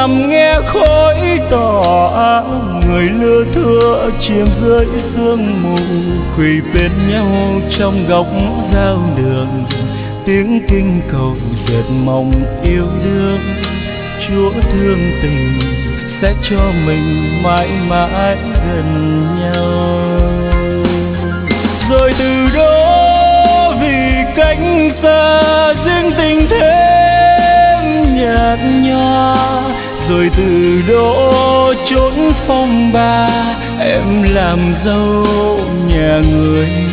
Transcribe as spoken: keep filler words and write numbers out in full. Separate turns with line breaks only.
nằm nghe khói tỏ, người lưa thưa chìm dưới sương mù, quỳ bên nhau trong góc giao đường, tiếng kinh cầu dệt mong yêu đương. Chúa thương tình sẽ cho mình mãi mãi gần nhau. Rồi từ đó vì cách xa riêng tình thêm nhạt nhòa, rồi từ đó chốn phong ba em làm dâu nhà người.